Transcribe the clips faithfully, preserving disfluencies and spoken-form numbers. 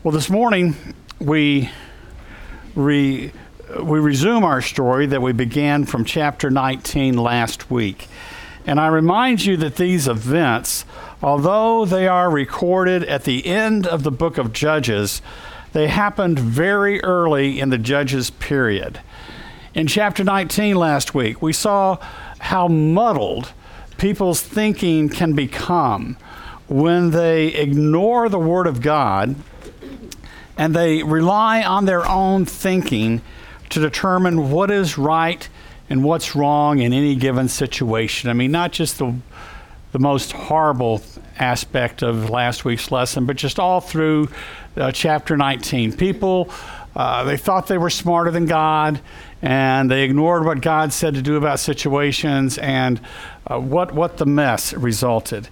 Well, this morning we re, we resume our story that we began from chapter nineteen last week. And I remind you that these events, although they are recorded at the end of the book of Judges, they happened very early in the Judges period. In chapter nineteen last week, we saw how muddled people's thinking can become when they ignore the Word of God and they rely on their own thinking to determine what is right and what's wrong in any given situation. I mean, not just the the most horrible aspect of last week's lesson, but just all through uh, chapter nineteen. People, uh, they thought they were smarter than God, and they ignored what God said to do about situations, and uh, what, what the mess resulted.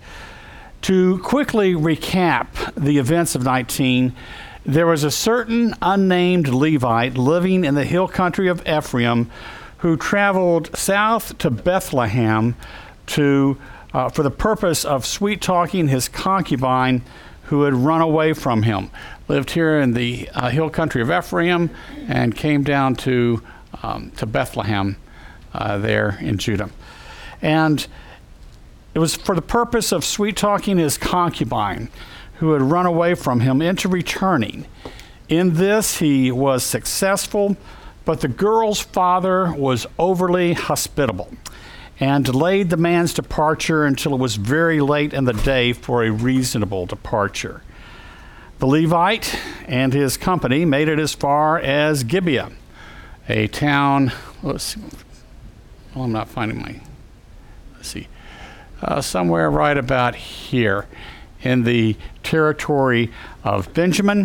To quickly recap the events of nineteen, there was a certain unnamed Levite living in the hill country of Ephraim who traveled south to Bethlehem to uh, for the purpose of sweet-talking his concubine who had run away from him. Lived here in the uh, hill country of Ephraim and came down to, um, to Bethlehem uh, there in Judah. And it was for the purpose of sweet-talking his concubine who had run away from him into returning. In this, he was successful, but the girl's father was overly hospitable and delayed the man's departure until it was very late in the day for a reasonable departure. The Levite and his company made it as far as Gibeah, a town, let's see, well, I'm not finding my, let's see, uh, somewhere right about here in the territory of Benjamin.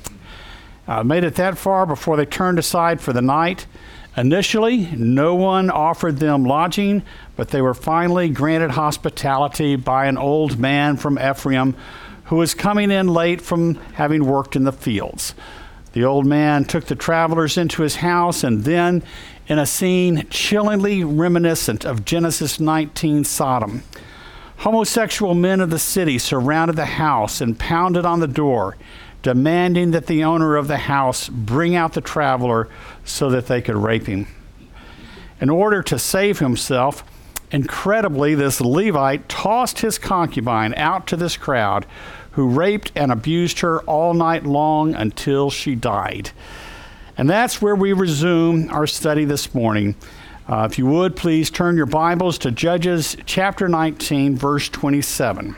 Uh, made it that far before they turned aside for the night. Initially, no one offered them lodging, but they were finally granted hospitality by an old man from Ephraim who was coming in late from having worked in the fields. The old man took the travelers into his house, and then, in a scene chillingly reminiscent of Genesis nineteen Sodom, homosexual men of the city surrounded the house and pounded on the door, demanding that the owner of the house bring out the traveler so that they could rape him. In order to save himself, incredibly, this Levite tossed his concubine out to this crowd, who raped and abused her all night long until she died. And that's where we resume our study this morning. Uh, if you would, please turn your Bibles to Judges chapter nineteen, verse twenty-seven.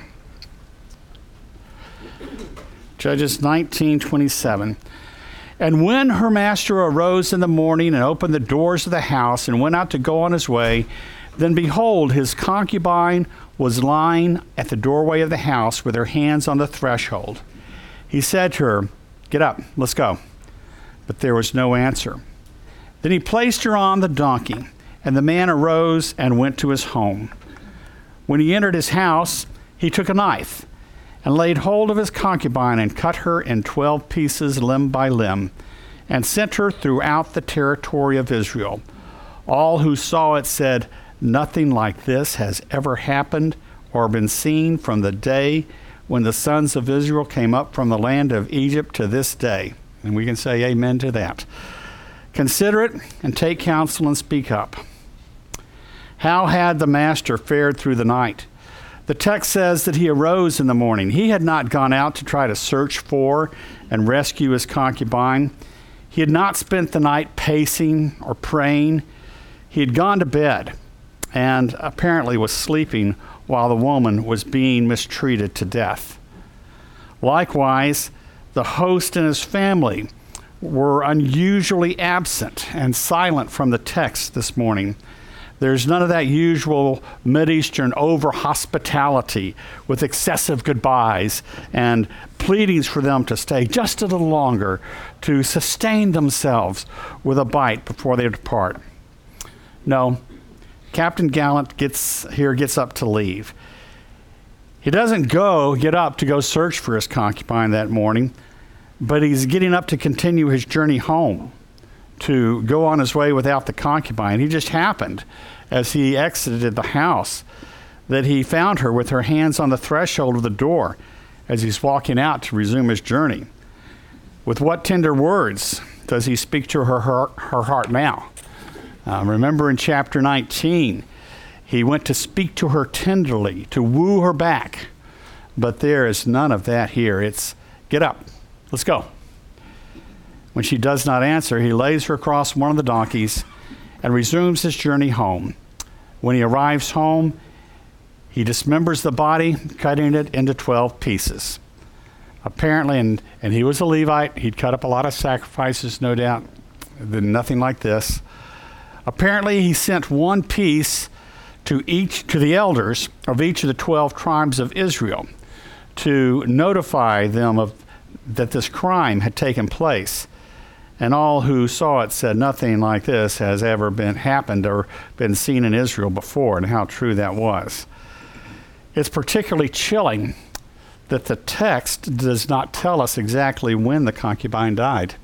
Judges nineteen, twenty-seven. And when her master arose in the morning and opened the doors of the house and went out to go on his way, then behold, his concubine was lying at the doorway of the house with her hands on the threshold. He said to her, "Get up, let's go." But there was no answer. Then he placed her on the donkey, and the man arose and went to his home. When he entered his house, he took a knife and laid hold of his concubine and cut her in twelve pieces limb by limb, and sent her throughout the territory of Israel. All who saw it said, "Nothing like this has ever happened or been seen from the day when the sons of Israel came up from the land of Egypt to this day." And we can say amen to that. Consider it and take counsel and speak up. How had the master fared through the night? The text says that he arose in the morning. He had not gone out to try to search for and rescue his concubine. He had not spent the night pacing or praying. He had gone to bed and apparently was sleeping while the woman was being mistreated to death. Likewise, the host and his family were unusually absent and silent from the text this morning. There's none of that usual Mideastern over-hospitality with excessive goodbyes and pleadings for them to stay just a little longer to sustain themselves with a bite before they depart. No, Captain Gallant gets here gets up to leave. He doesn't go get up to go search for his concubine that morning, but he's getting up to continue his journey home, to go on his way without the concubine. He just happened, as he exited the house, that he found her with her hands on the threshold of the door as he's walking out to resume his journey. With what tender words does he speak to her, her, her heart now? Uh, remember in chapter nineteen, he went to speak to her tenderly, to woo her back. But there is none of that here. It's, get up, let's go. When she does not answer, he lays her across one of the donkeys and resumes his journey home. When he arrives home, he dismembers the body, cutting it into twelve pieces. Apparently, and, and he was a Levite, he'd cut up a lot of sacrifices, no doubt, nothing like this. Apparently, he sent one piece to each to the elders of each of the twelve tribes of Israel to notify them of that this crime had taken place. And all who saw it said nothing like this has ever been happened or been seen in Israel before, and how true that was. It's particularly chilling that the text does not tell us exactly when the concubine died.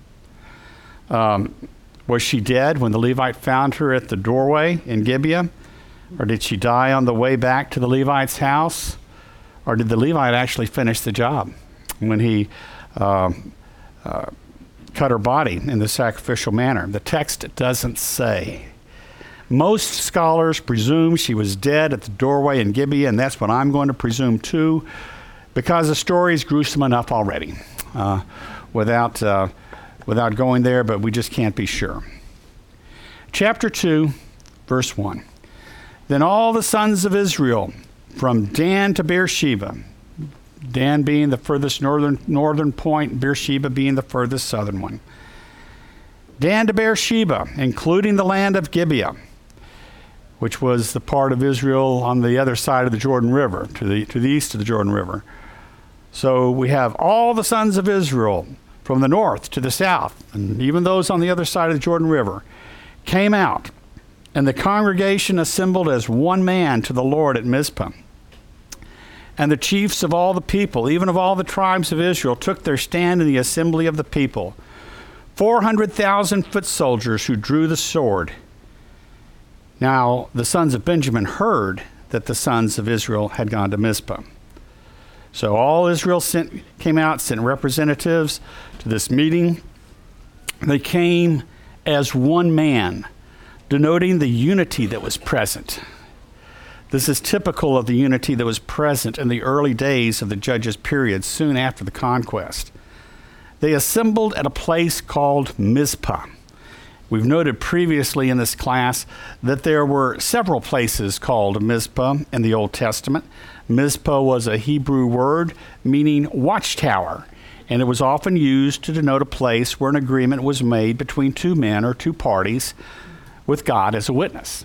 Um, was she dead when the Levite found her at the doorway in Gibeah? Or did she die on the way back to the Levite's house? Or did the Levite actually finish the job when he uh, uh, cut her body in the sacrificial manner? The text doesn't say. Most scholars presume she was dead at the doorway in Gibeah, and that's what I'm going to presume too, because the story is gruesome enough already uh, without, uh, without going there, but we just can't be sure. Chapter two, verse one. Then all the sons of Israel, from Dan to Beersheba, Dan being the furthest northern northern point, Beersheba being the furthest southern one. Dan to Beersheba, including the land of Gibeah, which was the part of Israel on the other side of the Jordan River, to the to the east of the Jordan River. So we have all the sons of Israel from the north to the south, and even those on the other side of the Jordan River, came out, and the congregation assembled as one man to the Lord at Mizpah. And the chiefs of all the people, even of all the tribes of Israel, took their stand in the assembly of the people, four hundred thousand foot soldiers who drew the sword. Now the sons of Benjamin heard that the sons of Israel had gone to Mizpah. So all Israel sent, came out, sent representatives to this meeting. They came as one man, denoting the unity that was present. This is typical of the unity that was present in the early days of the Judges period, soon after the conquest. They assembled at a place called Mizpah. We've noted previously in this class that there were several places called Mizpah in the Old Testament. Mizpah was a Hebrew word meaning watchtower, and it was often used to denote a place where an agreement was made between two men or two parties with God as a witness.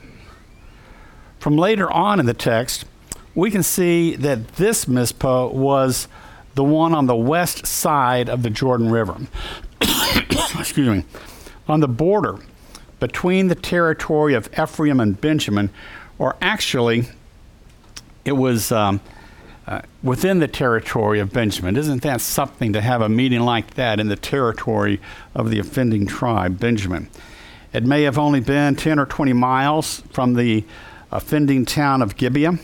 From later on in the text, we can see that this Mizpah was the one on the west side of the Jordan River. Excuse me. On the border between the territory of Ephraim and Benjamin, or actually, it was um, uh, within the territory of Benjamin. Isn't that something to have a meeting like that in the territory of the offending tribe, Benjamin? It may have only been ten or twenty miles from the offending town of Gibeah.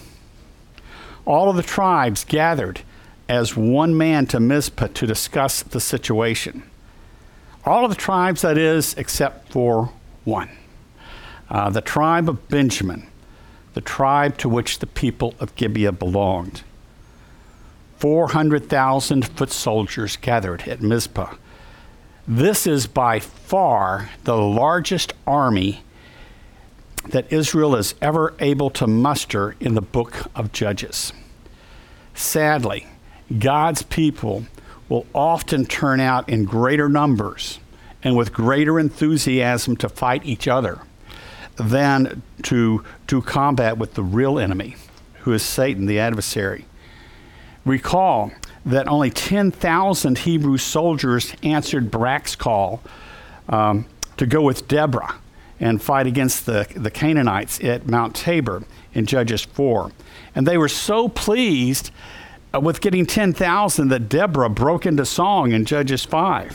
All of the tribes gathered as one man to Mizpah to discuss the situation. All of the tribes, that is, except for one. Uh, the tribe of Benjamin, the tribe to which the people of Gibeah belonged. four hundred thousand foot soldiers gathered at Mizpah. This is by far the largest army that Israel is ever able to muster in the book of Judges. Sadly, God's people will often turn out in greater numbers and with greater enthusiasm to fight each other than to, to combat with the real enemy, who is Satan, the adversary. Recall that only ten thousand Hebrew soldiers answered Barak's call um, to go with Deborah and fight against the, the Canaanites at Mount Tabor in Judges four. And they were so pleased uh, with getting ten thousand that Deborah broke into song in Judges five.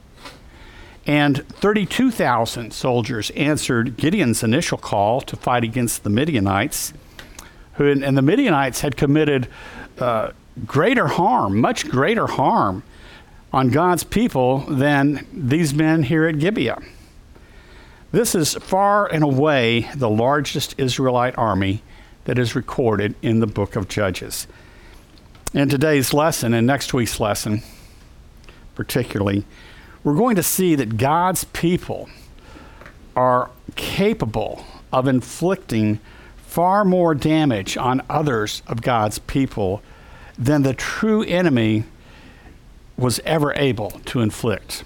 And thirty-two thousand soldiers answered Gideon's initial call to fight against the Midianites, who, and the Midianites had committed uh, greater harm, much greater harm on God's people than these men here at Gibeah. This is far and away the largest Israelite army that is recorded in the book of Judges. In today's lesson and next week's lesson, particularly, we're going to see that God's people are capable of inflicting far more damage on others of God's people than the true enemy was ever able to inflict.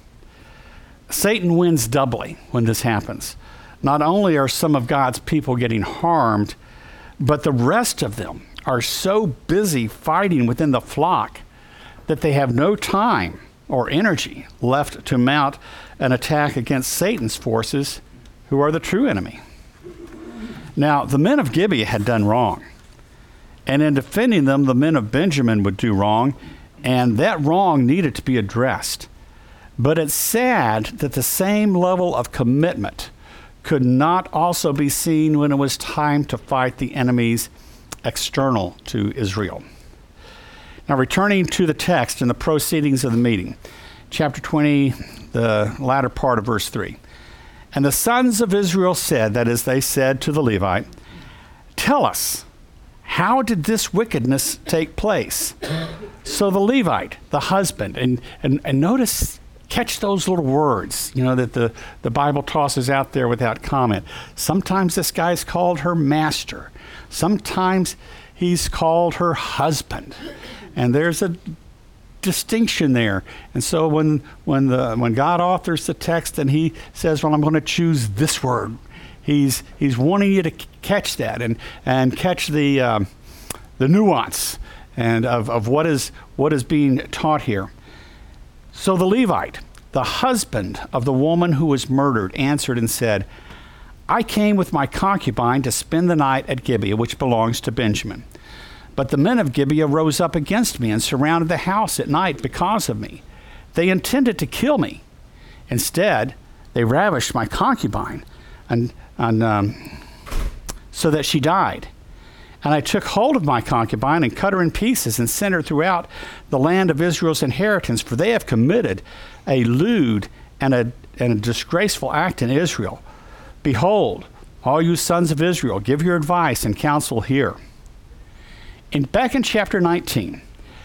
Satan wins doubly when this happens. Not only are some of God's people getting harmed, but the rest of them are so busy fighting within the flock that they have no time or energy left to mount an attack against Satan's forces, who are the true enemy. Now, the men of Gibeah had done wrong, and in defending them, the men of Benjamin would do wrong, and that wrong needed to be addressed. But it's sad that the same level of commitment could not also be seen when it was time to fight the enemies external to Israel. Now, returning to the text and the proceedings of the meeting, chapter twenty, the latter part of verse three. And the sons of Israel said, that is, they said to the Levite, "Tell us, how did this wickedness take place?" So the Levite, the husband, and, and, and notice, catch those little words, you know, that the, the Bible tosses out there without comment. Sometimes this guy's called her master. Sometimes he's called her husband. And there's a distinction there. And so when when the when God authors the text and he says, well, I'm going to choose this word, he's he's wanting you to c- catch that and and catch the um, the nuance and of, of what is what is being taught here. So the Levite, the husband of the woman who was murdered, answered and said, I came with my concubine to spend the night at Gibeah, which belongs to Benjamin. But the men of Gibeah rose up against me and surrounded the house at night because of me. They intended to kill me. Instead, they ravished my concubine and, and um, so that she died. And I took hold of my concubine and cut her in pieces and sent her throughout the land of Israel's inheritance, for they have committed a lewd and a, and a disgraceful act in Israel. Behold, all you sons of Israel, give your advice and counsel here. In, back in chapter nineteen,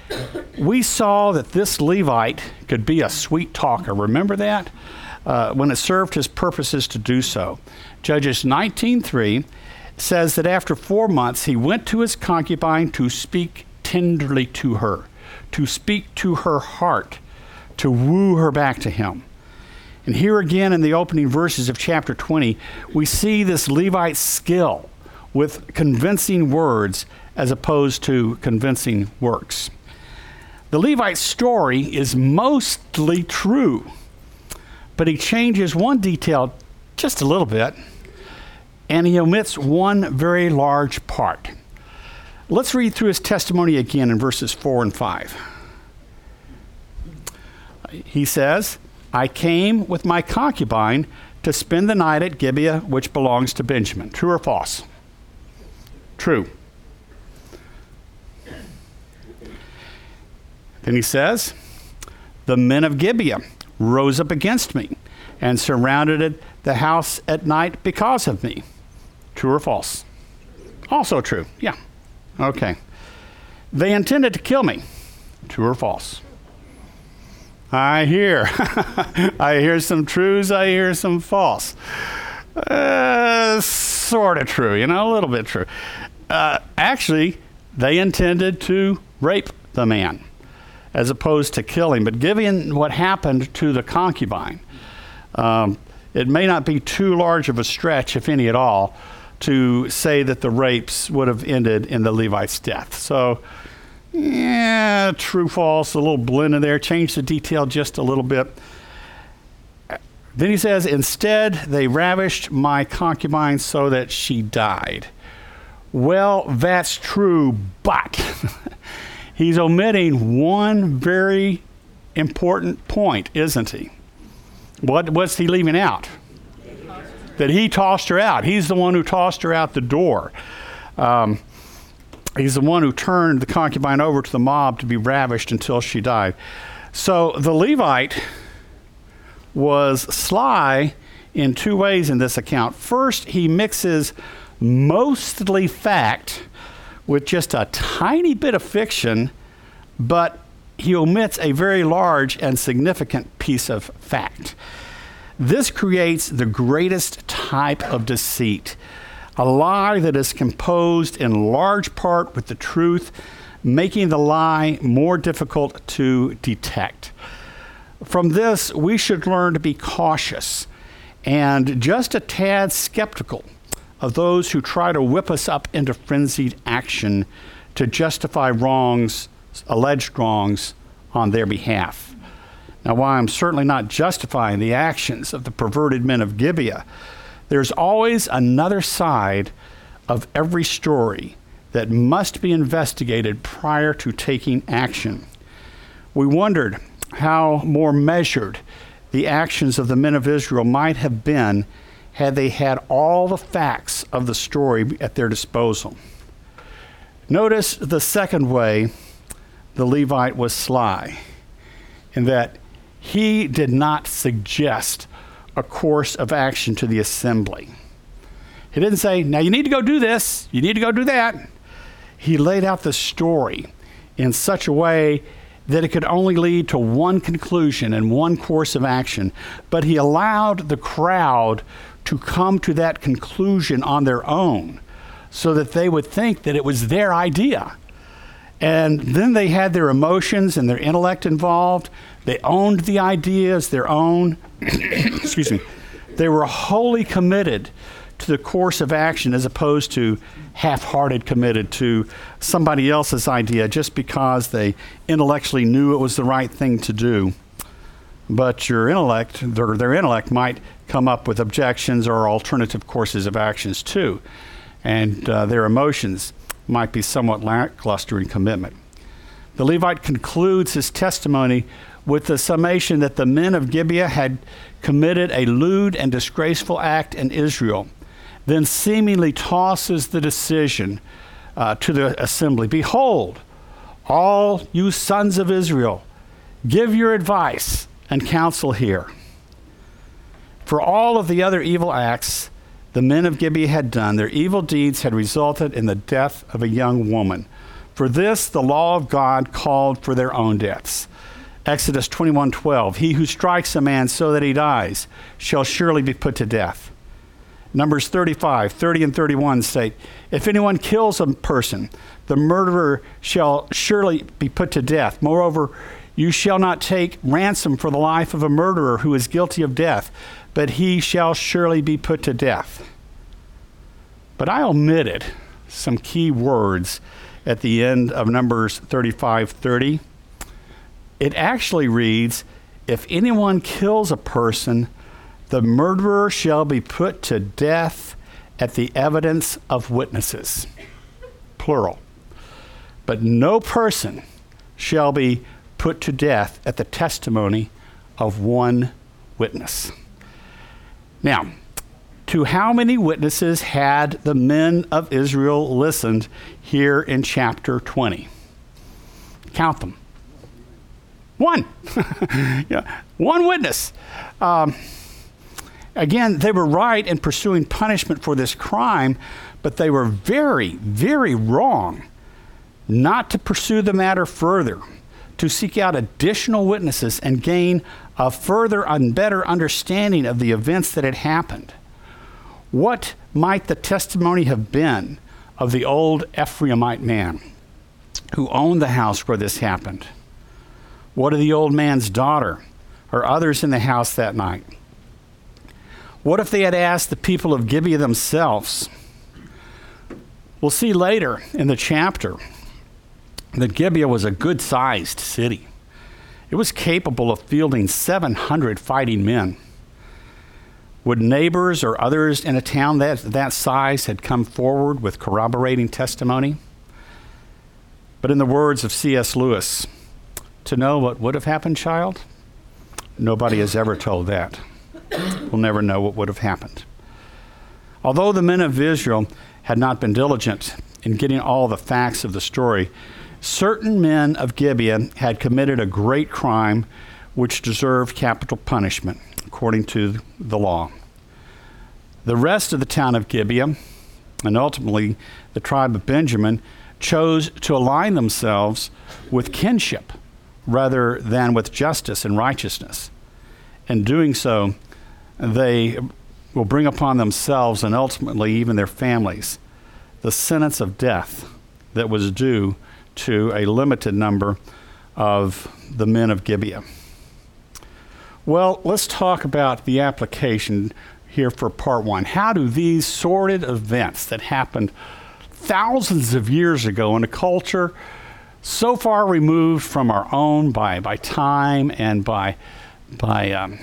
we saw that this Levite could be a sweet talker. Remember that? Uh, when it served his purposes to do so. Judges nineteen three says that after four months, he went to his concubine to speak tenderly to her, to speak to her heart, to woo her back to him. And here again in the opening verses of chapter twenty, we see this Levite's skill with convincing words as opposed to convincing works. The Levite's story is mostly true, but he changes one detail just a little bit, and he omits one very large part. Let's read through his testimony again in verses four and five. He says, I came with my concubine to spend the night at Gibeah, which belongs to Benjamin. True or false? True. Then he says, the men of Gibeah rose up against me and surrounded the house at night because of me. True or false? Also true. Yeah. Okay. They intended to kill me. True or false? I hear. I hear some trues. I hear some false. Uh, sort of true, you know, a little bit true. Uh, actually, they intended to rape the man as opposed to kill him. But given what happened to the concubine, um, it may not be too large of a stretch, if any at all, to say that the rapes would have ended in the Levite's death. So, yeah, true, false, a little blend in there. Change the detail just a little bit. Then he says, instead, they ravished my concubine so that she died. Well, that's true, but he's omitting one very important point, isn't he? What, what's he leaving out? That he tossed her out. He's the one who tossed her out the door. Um, he's the one who turned the concubine over to the mob to be ravished until she died. So the Levite was sly in two ways in this account. First, he mixes mostly fact with just a tiny bit of fiction, but he omits a very large and significant piece of fact. This creates the greatest type of deceit, a lie that is composed in large part with the truth, making the lie more difficult to detect. From this, we should learn to be cautious and just a tad skeptical of those who try to whip us up into frenzied action to justify wrongs, alleged wrongs, on their behalf. Now, while I'm certainly not justifying the actions of the perverted men of Gibeah, there's always another side of every story that must be investigated prior to taking action. We wondered how more measured the actions of the men of Israel might have been had they had all the facts of the story at their disposal. Notice the second way the Levite was sly, in that he did not suggest a course of action to the assembly. He didn't say, now you need to go do this, you need to go do that. He laid out the story in such a way that it could only lead to one conclusion and one course of action, but he allowed the crowd to come to that conclusion on their own so that they would think that it was their idea. And then they had their emotions and their intellect involved. They owned the idea as their own. Excuse me. They were wholly committed to the course of action as opposed to half-hearted committed to somebody else's idea just because they intellectually knew it was the right thing to do. But your intellect, their, their intellect might come up with objections or alternative courses of actions too. And uh, their emotions might be somewhat lackluster in commitment. The Levite concludes his testimony with the summation that the men of Gibeah had committed a lewd and disgraceful act in Israel, then seemingly tosses the decision uh, to the assembly. Behold, all you sons of Israel, give your advice and counsel here. For all of the other evil acts the men of Gibeah had done, their evil deeds had resulted in the death of a young woman. For this, the law of God called for their own deaths. Exodus twenty-one twelve, he who strikes a man so that he dies shall surely be put to death. Numbers thirty-five, thirty and thirty-one state, if anyone kills a person, the murderer shall surely be put to death. Moreover, you shall not take ransom for the life of a murderer who is guilty of death, but he shall surely be put to death. But I omitted some key words at the end of Numbers thirty-five thirty. It actually reads, if anyone kills a person, the murderer shall be put to death at the evidence of witnesses. Plural. But no person shall be put to death at the testimony of one witness. Now, to how many witnesses had the men of Israel listened here in chapter twenty? Count them. One. Yeah, one witness. Um, again, they were right in pursuing punishment for this crime, but they were very, very wrong not to pursue the matter further, to seek out additional witnesses and gain a further and better understanding of the events that had happened. What might the testimony have been of the old Ephraimite man who owned the house where this happened? What of the old man's daughter or others in the house that night? What if they had asked the people of Gibeah themselves? We'll see later in the chapter that Gibeah was a good-sized city. It was capable of fielding seven hundred fighting men. Would neighbors or others in a town that, that size had come forward with corroborating testimony? But in the words of C S Lewis, to know what would have happened, child, nobody has ever told that. We'll never know what would have happened. Although the men of Israel had not been diligent in getting all the facts of the story, certain men of Gibeah had committed a great crime which deserved capital punishment, according to the law. The rest of the town of Gibeah, and ultimately the tribe of Benjamin, chose to align themselves with kinship rather than with justice and righteousness. In doing so, they will bring upon themselves and ultimately even their families the sentence of death that was due to a limited number of the men of Gibeah. Well, let's talk about the application here for part one. How do these sordid events that happened thousands of years ago in a culture so far removed from our own by, by time and by, by, um,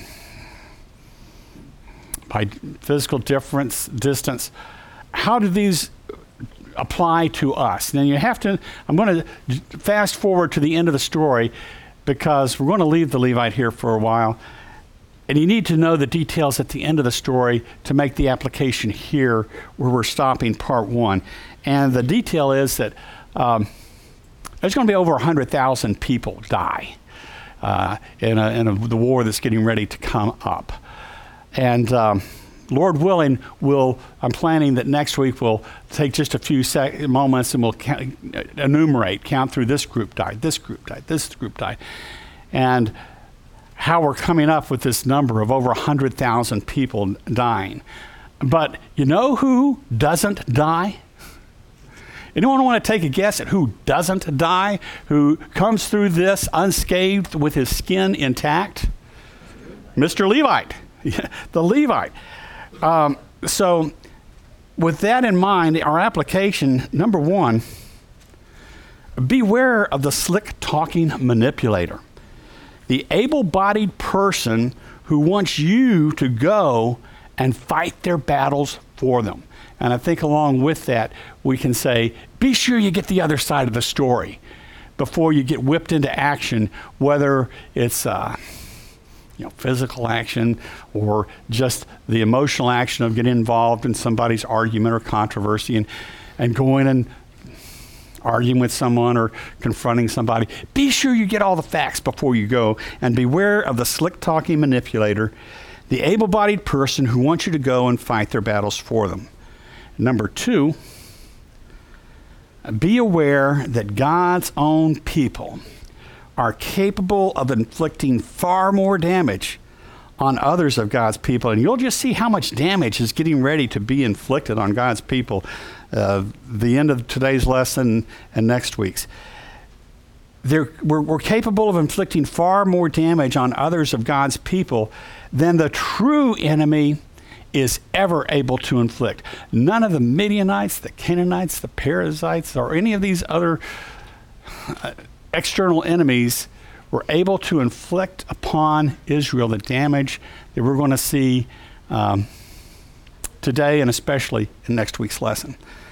by physical difference, distance, how do these apply to us? Now you have to, I'm going to fast forward to the end of the story because we're going to leave the Levite here for a while. And you need to know the details at the end of the story to make the application here where we're stopping part one. And the detail is that um, there's going to be over one hundred thousand people die uh, in, a, in a, the war that's getting ready to come up. And um, Lord willing, we'll, I'm planning that next week we'll take just a few sec- moments and we'll count, enumerate, count through this group died, this group died, this group died. And how we're coming up with this number of over one hundred thousand people dying. But you know who doesn't die? Anyone want to take a guess at who doesn't die? Who comes through this unscathed with his skin intact? Mister Levite, the Levite. Um, so with that in mind, our application, number one, beware of the slick-talking manipulator. The able-bodied person who wants you to go and fight their battles for them. And I think along with that, we can say, be sure you get the other side of the story before you get whipped into action, whether it's uh, you know, physical action or just the emotional action of getting involved in somebody's argument or controversy and, and going and arguing with someone or confronting somebody. Be sure you get all the facts before you go, and beware of the slick-talking manipulator, the able-bodied person who wants you to go and fight their battles for them. Number two, be aware that God's own people are capable of inflicting far more damage on others of God's people. And you'll just see how much damage is getting ready to be inflicted on God's people uh, the end of today's lesson and next week's. They're, we're, we're capable of inflicting far more damage on others of God's people than the true enemy is ever able to inflict. None of the Midianites, the Canaanites, the Perizzites, or any of these other uh, external enemies were able to inflict upon Israel the damage that we're going to see um, today and especially in next week's lesson.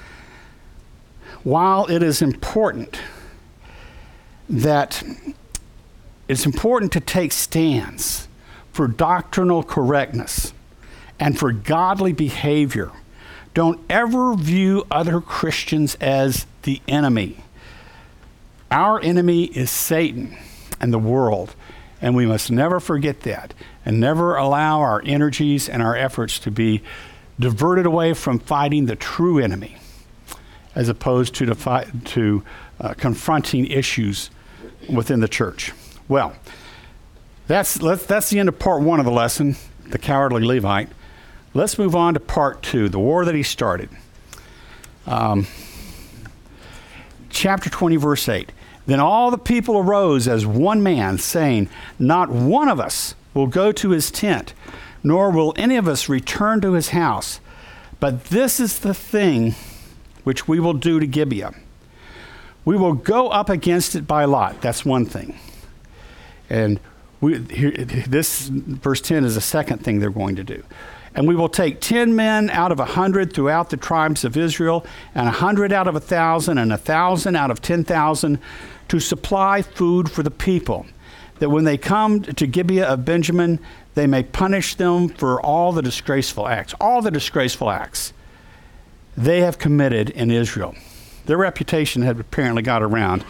While it is important that it's important to take stands for doctrinal correctness and for godly behavior, don't ever view other Christians as the enemy. Our enemy is Satan and the world, and we must never forget that and never allow our energies and our efforts to be diverted away from fighting the true enemy as opposed to, defi- to uh, confronting issues within the church. Well, that's, let's, that's the end of part one of the lesson, the cowardly Levite. Let's move on to part two, the war that he started. Um, chapter twenty, verse eight. Then all the people arose as one man, saying, not one of us will go to his tent, nor will any of us return to his house. But this is the thing which we will do to Gibeah. We will go up against it by lot. That's one thing. And we, here, this verse ten is the second thing they're going to do. And we will take ten men out of a hundred throughout the tribes of Israel, and a hundred out of a thousand, and a thousand out of ten thousand, to supply food for the people, that when they come to Gibeah of Benjamin, they may punish them for all the disgraceful acts, all the disgraceful acts they have committed in Israel. Their reputation had apparently got around.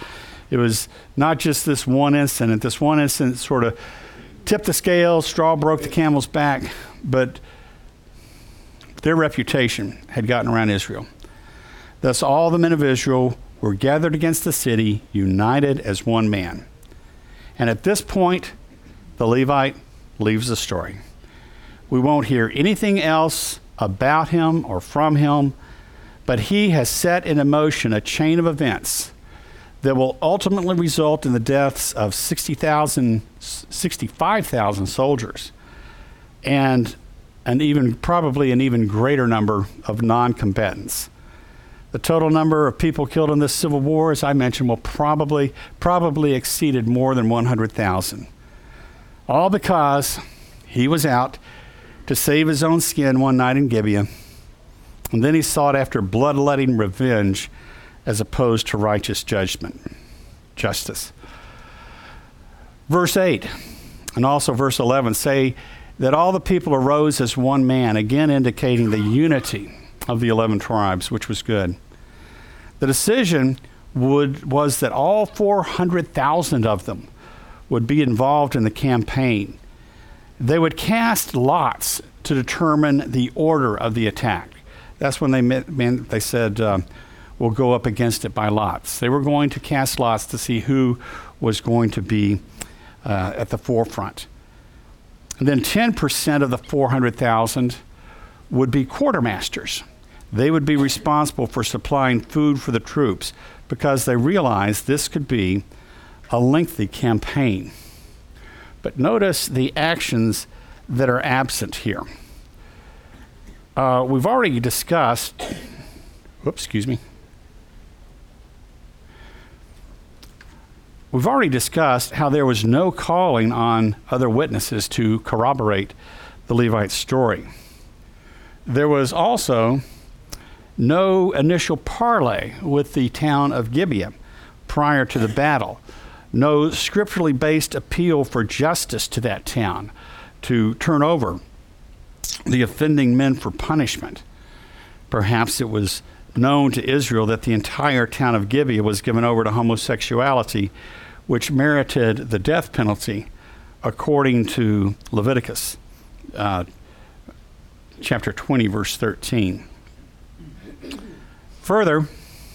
It was not just this one incident. This one incident sort of tipped the scales, straw broke the camel's back, but their reputation had gotten around Israel. Thus all the men of Israel were gathered against the city, united as one man. And at this point, the Levite leaves the story. We won't hear anything else about him or from him, but he has set in motion a chain of events that will ultimately result in the deaths of sixty thousand, sixty-five thousand soldiers and an even, probably an even greater number of non-combatants. The total number of people killed in this civil war, as I mentioned, will probably, probably exceeded more than one hundred thousand. All because he was out to save his own skin one night in Gibeah, and then he sought after bloodletting revenge as opposed to righteous judgment, justice. Verse eight and also verse eleven say that all the people arose as one man, again indicating the unity of the eleven tribes, which was good. The decision would was that all four hundred thousand of them would be involved in the campaign. They would cast lots to determine the order of the attack. That's when they met, meant, they said, uh, we'll go up against it by lots. They were going to cast lots to see who was going to be uh, at the forefront. And then ten percent of the four hundred thousand would be quartermasters. They would be responsible for supplying food for the troops because they realized this could be a lengthy campaign. But notice the actions that are absent here. Uh, we've already discussed, whoops, excuse me. We've already discussed how there was no calling on other witnesses to corroborate the Levite story. There was also no initial parley with the town of Gibeah prior to the battle. No scripturally based appeal for justice to that town to turn over the offending men for punishment. Perhaps it was known to Israel that the entire town of Gibeah was given over to homosexuality, which merited the death penalty according to Leviticus uh, chapter twenty, verse thirteen. Further,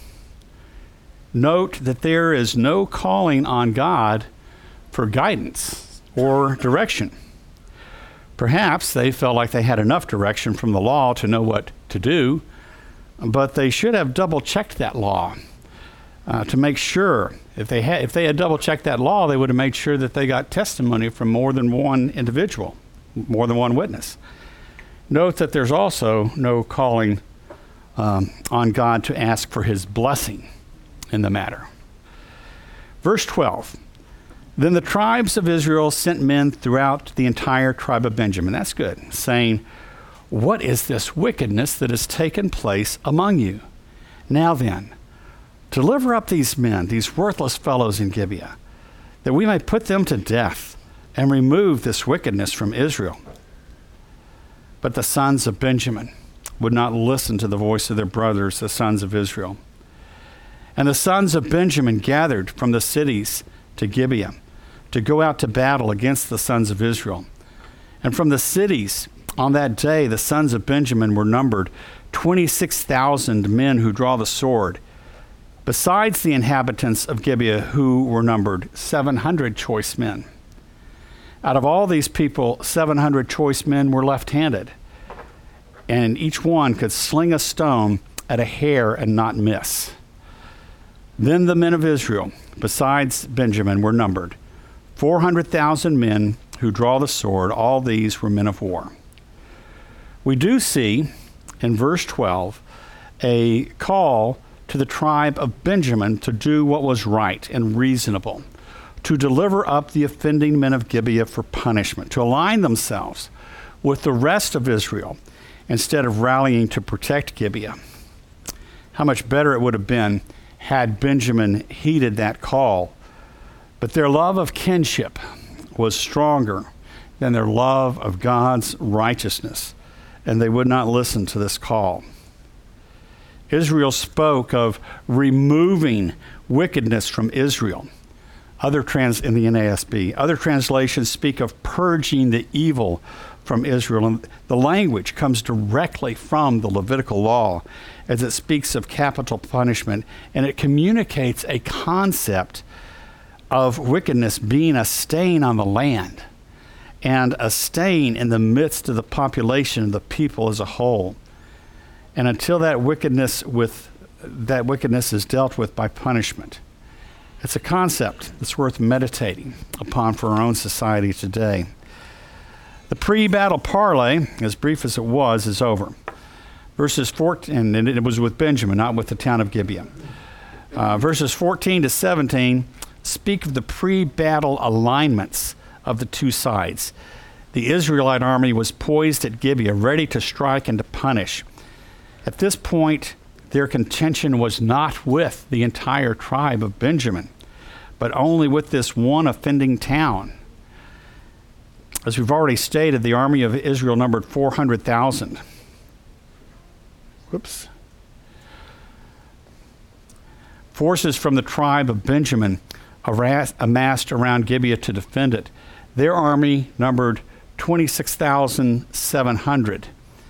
note that there is no calling on God for guidance or direction. Perhaps they felt like they had enough direction from the law to know what to do, but they should have double-checked that law uh, to make sure. If they had, if they had double-checked that law, they would have made sure that they got testimony from more than one individual, more than one witness. Note that there's also no calling um, on God to ask for his blessing in the matter. Verse twelve, then the tribes of Israel sent men throughout the entire tribe of Benjamin. That's good. Saying, what is this wickedness that has taken place among you? Now then, deliver up these men, these worthless fellows in Gibeah, that we may put them to death and remove this wickedness from Israel. But the sons of Benjamin would not listen to the voice of their brothers, the sons of Israel. And the sons of Benjamin gathered from the cities to Gibeah to go out to battle against the sons of Israel. And from the cities on that day, the sons of Benjamin were numbered twenty-six thousand men who draw the sword, besides the inhabitants of Gibeah, who were numbered seven hundred choice men. Out of all these people, seven hundred choice men were left-handed, and each one could sling a stone at a hair and not miss. Then the men of Israel, besides Benjamin, were numbered four hundred thousand men who draw the sword. All these were men of war. We do see in verse twelve a call to the tribe of Benjamin to do what was right and reasonable, to deliver up the offending men of Gibeah for punishment, to align themselves with the rest of Israel instead of rallying to protect Gibeah. How much better it would have been had Benjamin heeded that call. But their love of kinship was stronger than their love of God's righteousness, and they would not listen to this call. Israel spoke of removing wickedness from Israel. Other trans in the N A S B, other translations speak of purging the evil from Israel. And the language comes directly from the Levitical law as it speaks of capital punishment, and it communicates a concept of wickedness being a stain on the land and a stain in the midst of the population of the people as a whole. And until that wickedness with that wickedness is dealt with by punishment, it's a concept that's worth meditating upon for our own society today. The pre-battle parley, as brief as it was, is over. Verses fourteen, and it was with Benjamin, not with the town of Gibeah. Uh, verses fourteen to seventeen speak of the pre-battle alignments of the two sides. The Israelite army was poised at Gibeah, ready to strike and to punish. At this point, their contention was not with the entire tribe of Benjamin, but only with this one offending town. As we've already stated, the army of Israel numbered four hundred thousand. Whoops. Forces from the tribe of Benjamin amassed around Gibeah to defend it. Their army numbered twenty-six thousand seven hundred,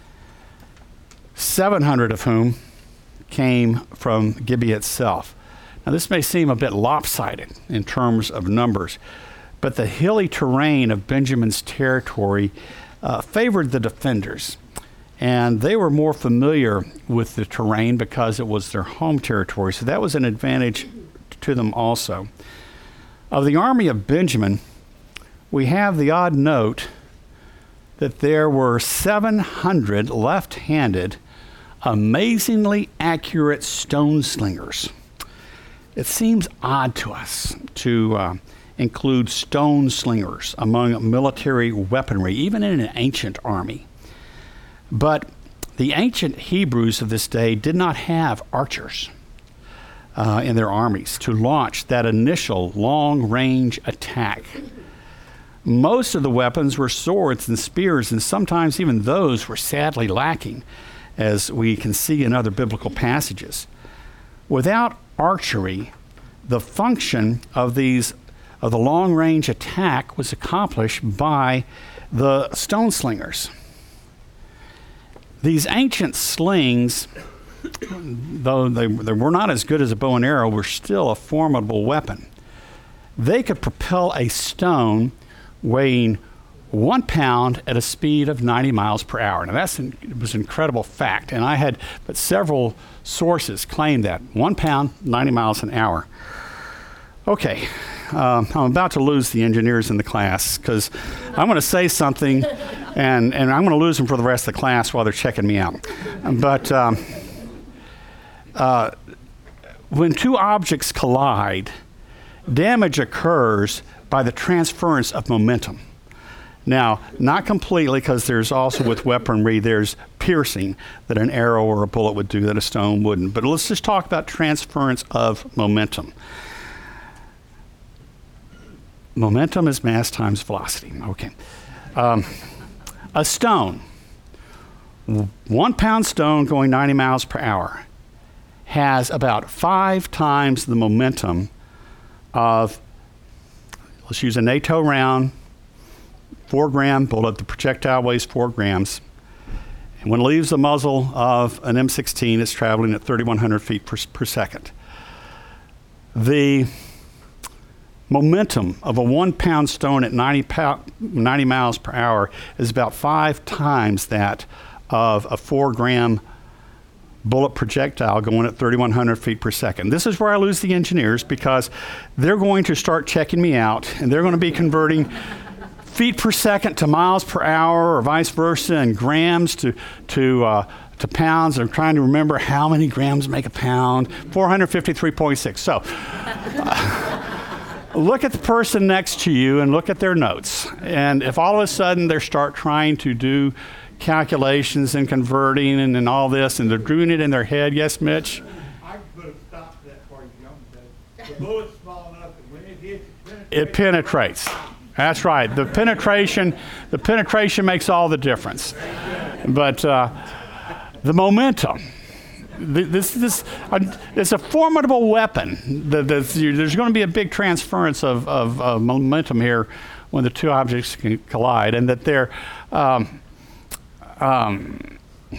seven hundred of whom came from Gibeah itself. Now, this may seem a bit lopsided in terms of numbers, but the hilly terrain of Benjamin's territory uh, favored the defenders, and they were more familiar with the terrain because it was their home territory, so that was an advantage to them also. Of the army of Benjamin, we have the odd note that there were seven hundred left-handed, amazingly accurate stone slingers. It seems odd to us to uh, include stone slingers among military weaponry, even in an ancient army. But the ancient Hebrews of this day did not have archers uh, in their armies to launch that initial long-range attack. Most of the weapons were swords and spears, and sometimes even those were sadly lacking, as we can see in other biblical passages. Without archery, the function of these of the long-range attack was accomplished by the stone slingers. These ancient slings, though they, they were not as good as a bow and arrow, were still a formidable weapon. They could propel a stone weighing one pound at a speed of ninety miles per hour. Now, that's an, it was an incredible fact, and I had but several sources claim that. One pound, ninety miles an hour. Okay, um, I'm about to lose the engineers in the class because I'm going to say something, and, and I'm going to lose them for the rest of the class while they're checking me out. But um, uh, when two objects collide, damage occurs by the transference of momentum. Now, not completely, because there's also with weaponry, there's piercing that an arrow or a bullet would do that a stone wouldn't. But let's just talk about transference of momentum. Momentum is mass times velocity. Okay. Um, a stone, one pound stone going ninety miles per hour, has about five times the momentum of, let's use a NATO round, four gram bullet. The projectile weighs four grams. And when it leaves the muzzle of an M sixteen, it's traveling at thirty-one hundred feet per, per second. The momentum of a one pound stone at ninety, pound, ninety miles per hour is about five times that of a four gram bullet projectile going at thirty-one hundred feet per second. This is where I lose the engineers, because they're going to start checking me out, and they're going to be converting feet per second to miles per hour, or vice versa, and grams to to uh, to pounds. I'm trying to remember how many grams make a pound. four hundred fifty-three point six. So uh, look at the person next to you and look at their notes. And if all of a sudden they start trying to do calculations and converting and, and all this, and they're doing it in their head, yes, Mitch? I could have stopped that for you, young man. The bullet's small enough, and when it hits, it penetrates. That's right. The penetration, the penetration makes all the difference. But uh, the momentum th- this this uh, it's a formidable weapon. The, the, there's going to be a big transference of, of, of momentum here when the two objects can collide, and that they're um, um,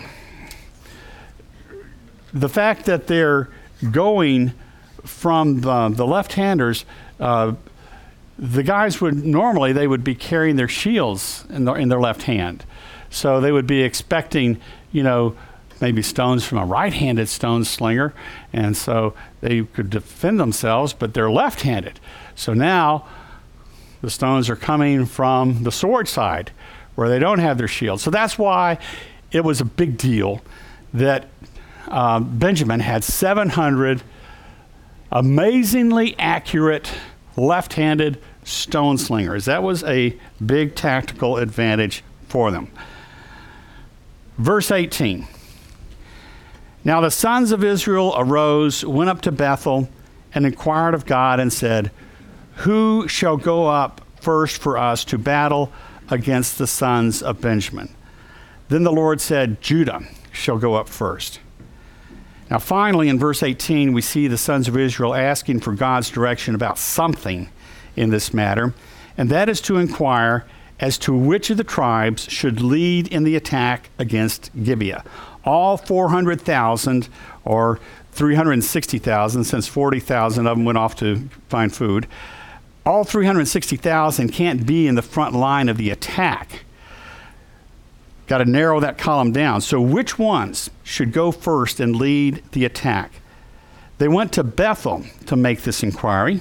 the fact that they're going from the, the left-handers. Uh, the guys would normally they would be carrying their shields in, the, in their left hand, so they would be expecting, you know, maybe stones from a right-handed stone slinger, and so they could defend themselves, but they're left-handed. So now the stones are coming from the sword side, where they don't have their shield. So that's why it was a big deal that uh, Benjamin had seven hundred amazingly accurate left-handed stone slingers. That was a big tactical advantage for them. Verse eighteen. Now the sons of Israel arose, went up to Bethel, and inquired of God and said, who shall go up first for us to battle against the sons of Benjamin? Then the Lord said, Judah shall go up first. Now finally, in verse eighteen, we see the sons of Israel asking for God's direction about something in this matter, and that is to inquire as to which of the tribes should lead in the attack against Gibeah. All four hundred thousand, or three hundred sixty thousand, since forty thousand of them went off to find food, all three hundred sixty thousand can't be in the front line of the attack. Got to narrow that column down. So which ones should go first and lead the attack? They went to Bethel to make this inquiry,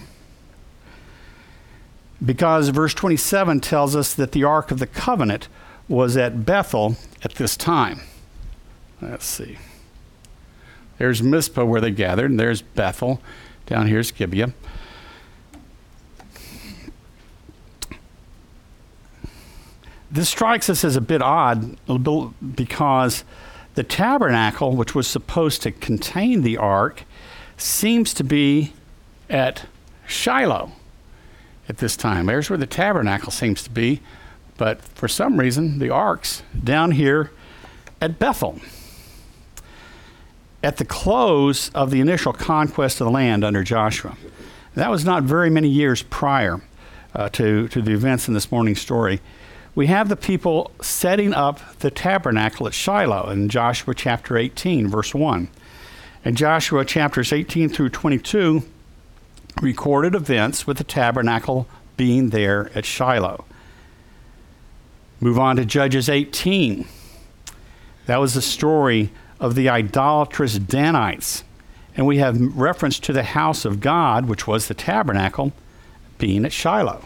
because verse twenty-seven tells us that the Ark of the Covenant was at Bethel at this time. Let's see. There's Mizpah where they gathered, and there's Bethel. Down here's Gibeah. This strikes us as a bit odd because the tabernacle, which was supposed to contain the ark, seems to be at Shiloh at this time. There's where the tabernacle seems to be, but for some reason the ark's down here at Bethel. At the close of the initial conquest of the land under Joshua, that was not very many years prior uh, to, to the events in this morning's story, we have the people setting up the tabernacle at Shiloh in Joshua chapter eighteen, verse one. And Joshua chapters eighteen through twenty-two recorded events with the tabernacle being there at Shiloh. Move on to Judges eighteen. That was the story of the idolatrous Danites. And we have reference to the house of God, which was the tabernacle, being at Shiloh.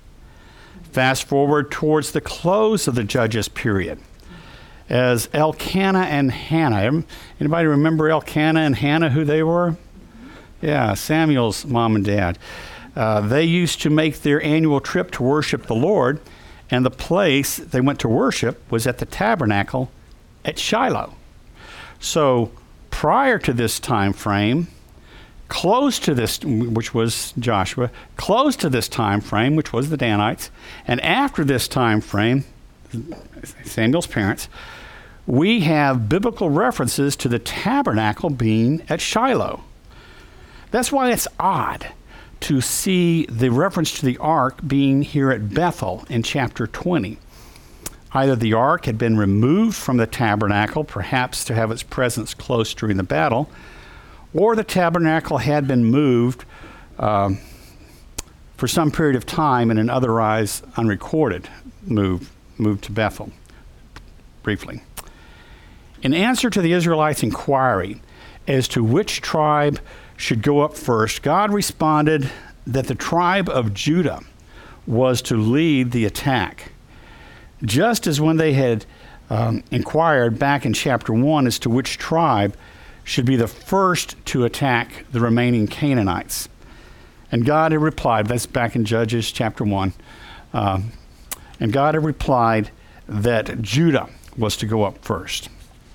Fast forward towards the close of the Judges period, as Elkanah and Hannah. Anybody remember Elkanah and Hannah, who they were? Yeah, Samuel's mom and dad. Uh, they used to make their annual trip to worship the Lord, and the place they went to worship was at the tabernacle at Shiloh. So prior to this time frame, close to this, which was Joshua, close to this time frame, which was the Danites, and after this time frame, Samuel's parents, we have biblical references to the tabernacle being at Shiloh. That's why it's odd to see the reference to the ark being here at Bethel in chapter twenty. Either the ark had been removed from the tabernacle, perhaps to have its presence close during the battle, or the tabernacle had been moved um, for some period of time in an otherwise unrecorded move, moved to Bethel, briefly. In answer to the Israelites' inquiry as to which tribe should go up first, God responded that the tribe of Judah was to lead the attack. Just as when they had um, inquired back in chapter one as to which tribe should be the first to attack the remaining Canaanites. And God had replied, that's back in Judges chapter one, uh, and God had replied that Judah was to go up first.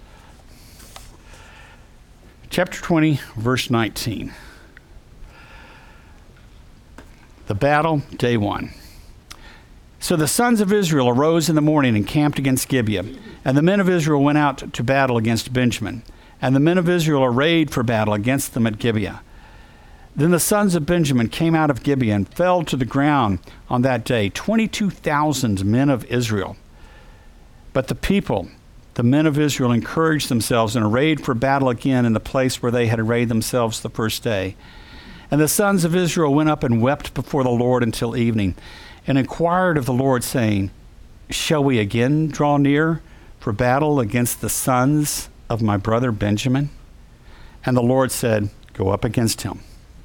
Chapter twenty, verse nineteen. The battle, day one. So the sons of Israel arose in the morning and camped against Gibeah, and the men of Israel went out to battle against Benjamin. and the men of Israel arrayed for battle against them at Gibeah. Then the sons of Benjamin came out of Gibeah and fell to the ground on that day, twenty-two thousand men of Israel. But the people, the men of Israel, encouraged themselves and arrayed for battle again in the place where they had arrayed themselves the first day. And the sons of Israel went up and wept before the Lord until evening, and inquired of the Lord, saying, Shall we again draw near for battle against the sons of my brother Benjamin? And the Lord said, Go up against him.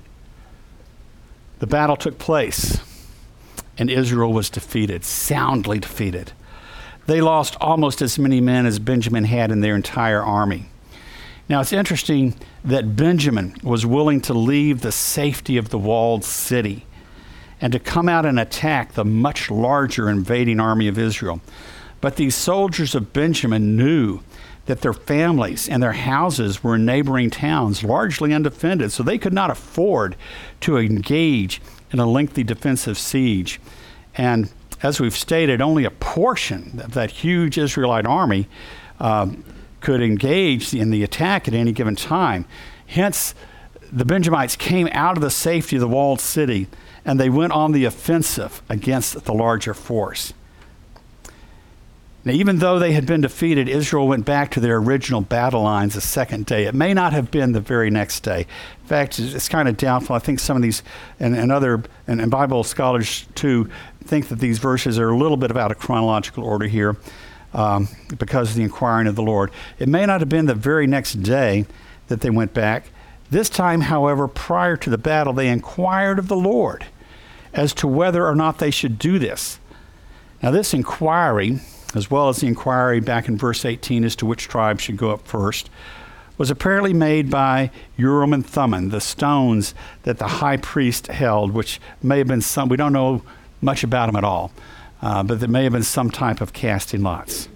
The battle took place, and Israel was defeated, soundly defeated. They lost almost as many men as Benjamin had in their entire army. Now, it's interesting that Benjamin was willing to leave the safety of the walled city and to come out and attack the much larger invading army of Israel. But these soldiers of Benjamin knew that their families and their houses were in neighboring towns, largely undefended, so they could not afford to engage in a lengthy defensive siege. And as we've stated, only a portion of that huge Israelite army uh, could engage in the attack at any given time. Hence, the Benjamites came out of the safety of the walled city, and they went on the offensive against the larger force. Now, even though they had been defeated, Israel went back to their original battle lines the second day. It may not have been the very next day. In fact, it's, it's kind of doubtful. I think some of these, and, and other, and, and Bible scholars too, think that these verses are a little bit out of chronological order here um, because of the inquiring of the Lord. It may not have been the very next day that they went back. This time, however, prior to the battle, they inquired of the Lord as to whether or not they should do this. Now, this inquiry, as well as the inquiry back in verse eighteen as to which tribe should go up first, was apparently made by Urim and Thummim, the stones that the high priest held, which may have been some, we don't know much about them at all, uh, but there may have been some type of casting lots.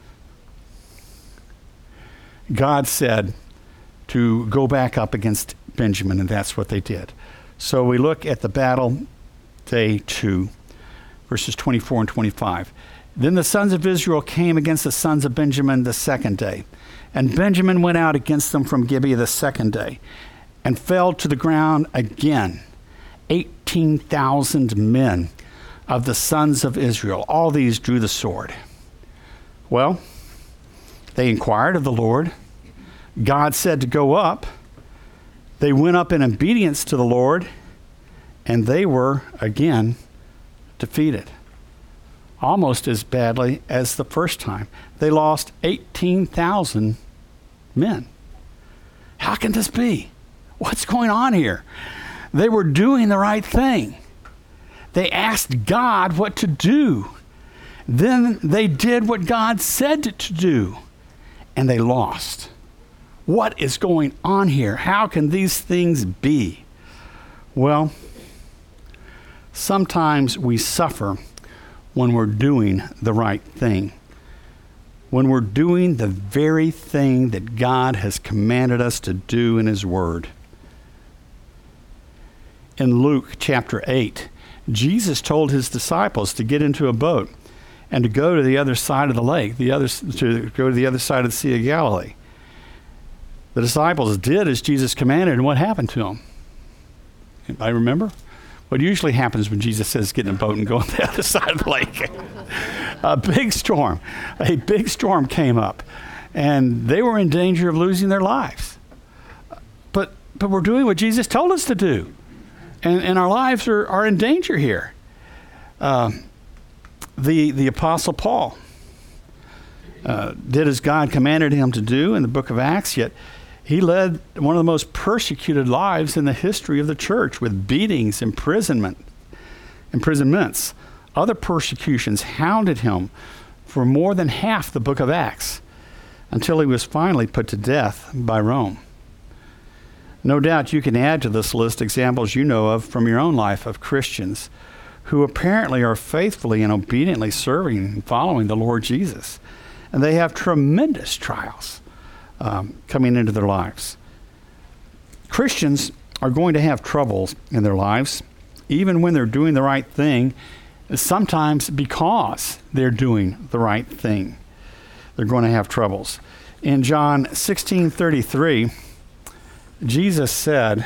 God said to go back up against Benjamin, and that's what they did. So we look at the battle, day two, verses twenty-four and twenty-five. Then the sons of Israel came against the sons of Benjamin the second day. And Benjamin went out against them from Gibeah the second day, and fell to the ground again, eighteen thousand men of the sons of Israel. All these drew the sword. Well, they inquired of the Lord. God said to go up. They went up in obedience to the Lord, and they were again defeated. Almost as badly as the first time. They lost eighteen thousand men. How can this be? What's going on here? They were doing the right thing. They asked God what to do. Then they did what God said to do, and they lost. What is going on here? How can these things be? Well, sometimes we suffer when we're doing the right thing. When we're doing the very thing that God has commanded us to do in His Word. In Luke chapter eight, Jesus told His disciples to get into a boat and to go to the other side of the lake, the other, to go to the other side of the Sea of Galilee. The disciples did as Jesus commanded, and what happened to them? Anybody remember? What usually happens when Jesus says get in a boat and go on the other side of the lake? A big storm. A big storm came up, and they were in danger of losing their lives. But but we're doing what Jesus told us to do, and, and our lives are, are in danger here. Uh, the, the Apostle Paul uh, did as God commanded him to do in the book of Acts, yet he led one of the most persecuted lives in the history of the church, with beatings, imprisonment, imprisonments. Other persecutions hounded him for more than half the book of Acts, until he was finally put to death by Rome. No doubt you can add to this list examples you know of from your own life of Christians who apparently are faithfully and obediently serving and following the Lord Jesus. And they have tremendous trials Um, coming into their lives. Christians are going to have troubles in their lives, even when they're doing the right thing, sometimes because they're doing the right thing. They're going to have troubles. In John sixteen thirty-three, Jesus said,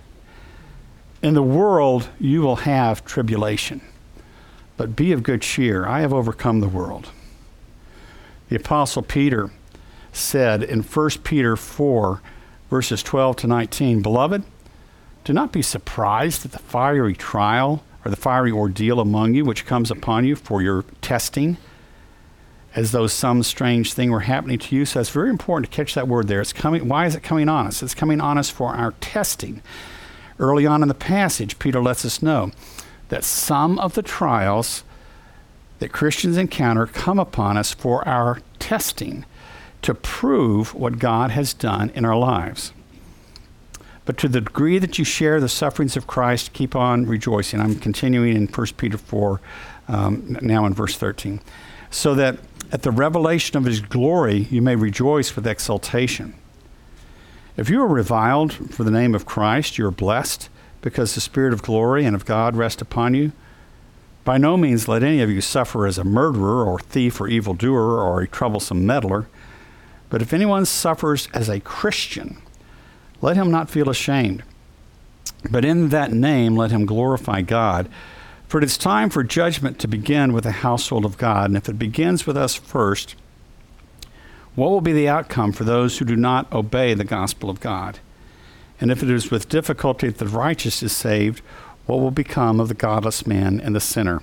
"In the world you will have tribulation, but be of good cheer. I have overcome the world." The Apostle Peter said in First Peter four, verses twelve to nineteen, "Beloved, do not be surprised at the fiery trial or the fiery ordeal among you, which comes upon you for your testing, as though some strange thing were happening to you." So it's very important to catch that word there. It's coming. Why is it coming on us? It's coming on us for our testing. Early on in the passage, Peter lets us know that some of the trials that Christians encounter come upon us for our testing, to prove what God has done in our lives. But to the degree that you share the sufferings of Christ, keep on rejoicing. I'm continuing in First Peter four, um, now in verse thirteen. "So that at the revelation of his glory you may rejoice with exultation. If you are reviled for the name of Christ, you are blessed, because the Spirit of glory and of God rest upon you. By no means let any of you suffer as a murderer or thief or evildoer or a troublesome meddler. But if anyone suffers as a Christian, let him not feel ashamed. But in that name let him glorify God. For it is time for judgment to begin with the household of God. And if it begins with us first, what will be the outcome for those who do not obey the gospel of God? And if it is with difficulty that the righteous is saved, what will become of the godless man and the sinner?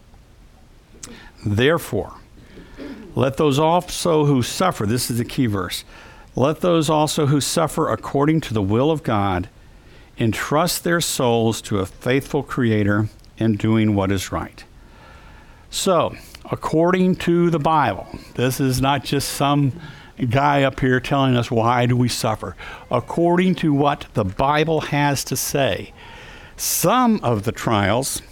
Therefore, let those also who suffer," this is the key verse, "let those also who suffer according to the will of God entrust their souls to a faithful Creator in doing what is right." So, according to the Bible, this is not just some guy up here telling us why do we suffer. According to what the Bible has to say, some of the trials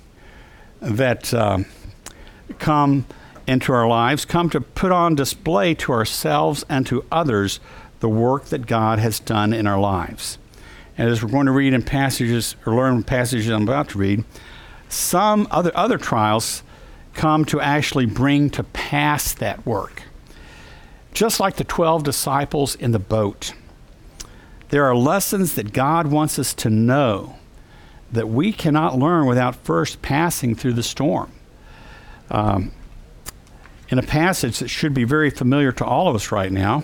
that uh, come into our lives come to put on display to ourselves and to others the work that God has done in our lives. And as we're going to read in passages, or learn passages I'm about to read, some other other trials come to actually bring to pass that work. Just like the twelve disciples in the boat, there are lessons that God wants us to know that we cannot learn without first passing through the storm. Um, in a passage that should be very familiar to all of us right now,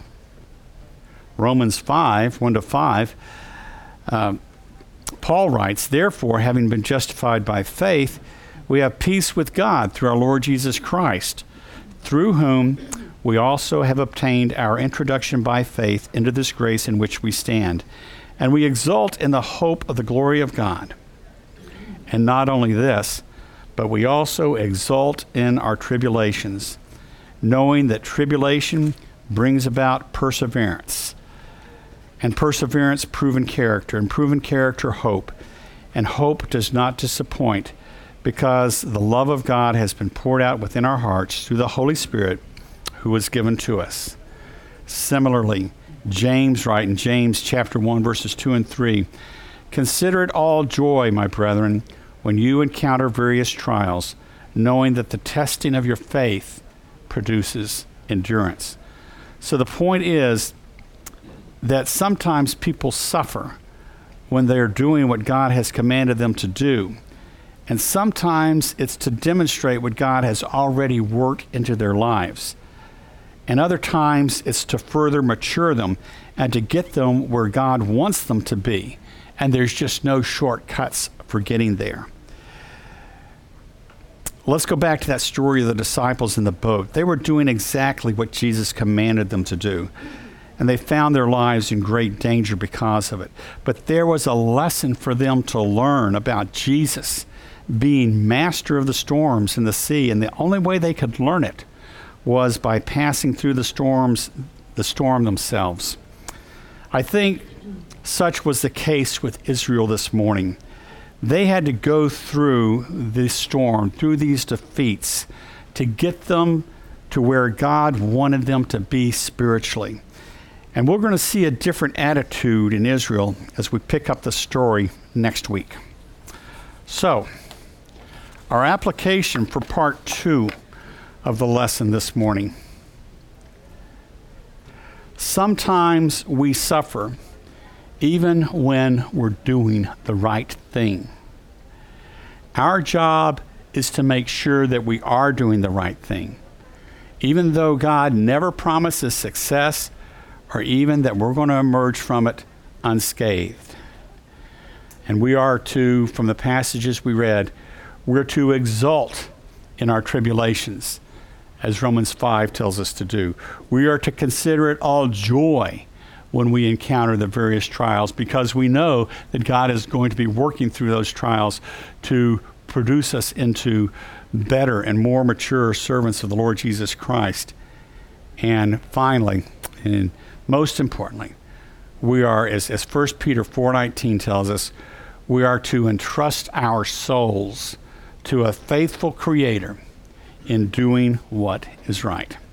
Romans five, one to five, uh, Paul writes, "Therefore, having been justified by faith, we have peace with God through our Lord Jesus Christ, through whom we also have obtained our introduction by faith into this grace in which we stand. And we exult in the hope of the glory of God. And not only this, but we also exult in our tribulations, knowing that tribulation brings about perseverance, and perseverance, proven character, and proven character, hope. And hope does not disappoint, because the love of God has been poured out within our hearts through the Holy Spirit who was given to us." Similarly, James writes in James chapter one, verses two and three, "Consider it all joy, my brethren, when you encounter various trials, knowing that the testing of your faith produces endurance." So the point is that sometimes people suffer when they're doing what God has commanded them to do. And sometimes it's to demonstrate what God has already worked into their lives. And other times it's to further mature them and to get them where God wants them to be. And there's just no shortcuts for getting there. Let's go back to that story of the disciples in the boat. They were doing exactly what Jesus commanded them to do. And they found their lives in great danger because of it. But there was a lesson for them to learn about Jesus being master of the storms in the sea. And the only way they could learn it was by passing through the storms, the storm themselves. I think such was the case with Israel this morning. They had to go through this storm, through these defeats, to get them to where God wanted them to be spiritually. And we're going to see a different attitude in Israel as we pick up the story next week. So, our application for part two of the lesson this morning. Sometimes we suffer even when we're doing the right thing. Our job is to make sure that we are doing the right thing, even though God never promises success or even that we're going to emerge from it unscathed. And we are to, from the passages we read, we're to exult in our tribulations, as Romans five tells us to do. We are to consider it all joy when we encounter the various trials, because we know that God is going to be working through those trials to produce us into better and more mature servants of the Lord Jesus Christ. And finally, and most importantly, we are, as, as First Peter four nineteen tells us, we are to entrust our souls to a faithful Creator in doing what is right.